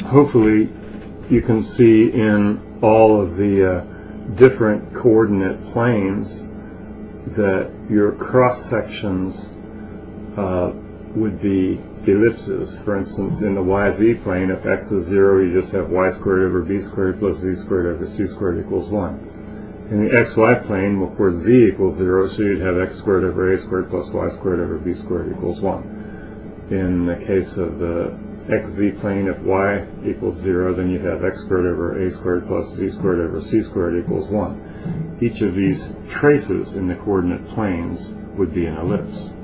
hopefully you can see in all of the different coordinate planes that your cross sections would be ellipses. For instance, in the YZ plane, if x is 0, you just have y squared over b squared plus z squared over c squared equals 1. In the XY plane, well, of course, z equals 0, so you'd have x squared over a squared plus y squared over b squared equals 1. In the case of the XZ plane, if y equals 0, then you'd have x squared over a squared plus z squared over c squared equals 1. Each of these traces in the coordinate planes would be an ellipse.